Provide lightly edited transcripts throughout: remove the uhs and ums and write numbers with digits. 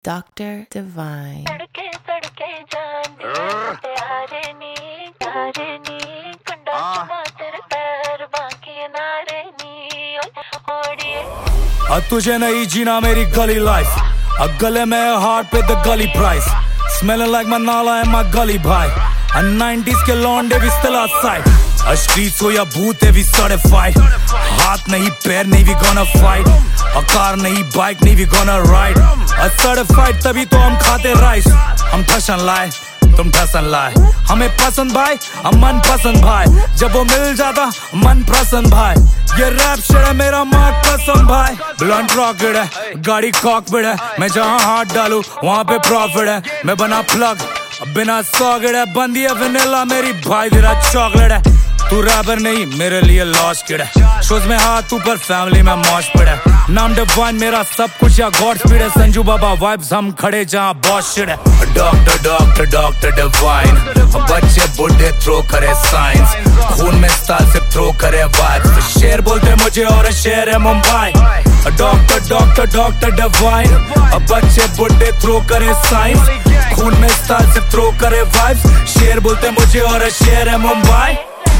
Dr. Divine. तुझे नहीं जीना मेरी गली लाइफ, गले में हार्ट पे द गली price, smelling like Manala and my gully भाई, 90s के लौंडे भी still outside, streets हो या भूत है भी certified, हाथ नहीं पैर नहीं भी gonna fight, कार नहीं बाइक नहीं भी gonna ride, certified तभी तो हम खाते राइस, हम फैशन लाए तुम ठसन लाए, हमें पसंद भाई हम मन पसंद भाई, जब वो मिल जाता मन प्रसन्न भाई, ये रैप शेर है मेरा मार्क पसंद भाई, ब्लंट रॉकेट है गाड़ी कॉकपिट है, मैं जहाँ हाथ डालूं वहाँ पे प्रॉफिट है, मैं बना प्लग बिना सॉकेट है, बंदी है वनीला मेरी भाई तेरा चॉकलेट है, तू रैपर नहीं मेरे लिए लॉस्ट किड है, शोज में हाथ ऊपर फैमिली में मौज पिट है, नाम डिवाइन मेरा सब कुछ या गॉड स्पीड है, संजू बाबा वाइब्स हम खड़े जहाँ बॉस शिट है, डॉक्टर डॉक्टर डॉक्टर डिवाइन, बच्चे बुढ़े थ्रो करे साइंस, खून में स्टाइल से थ्रो करे वाइब्स, शेर बोलते मुझे और शेर है Mumbai, doctor doctor doctor Divine, बच्चे बुढ़े थ्रो करे साइंस, खून में स्टाइल से थ्रो करे वाइब्स, शेर बोलते मुझे और शेर है मुंबई।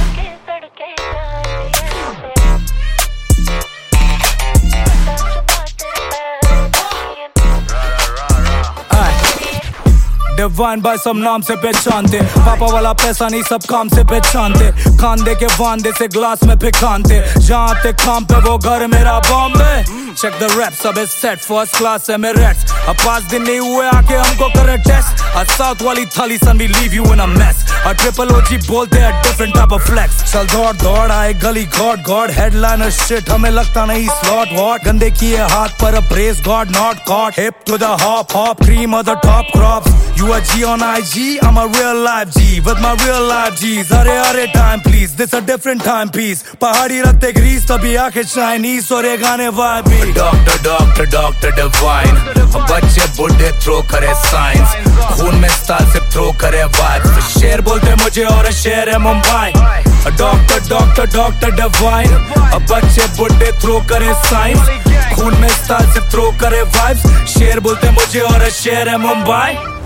डिवाइन भाई सब नाम से पहचानते, पापा वाला पैसा नहीं सब काम से पहचानते, खांदे के वांदे से ग्लास में फिकानते, जहाँ आते काम पे वो घर मेरा बॉम्बे, चेक द रैप सब है सेट फर्स्ट क्लास है मेरे रेट्स, अब 5 दिन नहीं हुए आके हमको करे टेस्ट, साउथ वाली थाली son we leave you in a mess, triple OG बोलते हैं डिफरेंट टाइप ऑफ फ्लेक्स, चल दौड़ दौड़ आए गली गॉड गॉड हेडलाइनर शिट हमें लगता नहीं स्लॉट वॉट, गंदे किए हाथ पर press god not caught, hip to the hop hop cream of the top crops, you a G on IG, I'm a real life G with my real life G's, अरे time please, this a different time piece, पहाड़ी रखते Greece तभी आके Chinese और ये गाने vibe भी, doctor doctor doctor Divine, बच्चे बुढ़े थ्रो करे साइंस, खून में स्टाइल से थ्रो करे वाइब्स, शेर बोलते मुझे और शेर है Mumbai, doctor doctor doctor Divine, बच्चे बुढ़े थ्रो करे साइंस, खून में स्टाइल से थ्रो करे वाइब्स, शेर बोलते मुझे और शेर है मुंबई।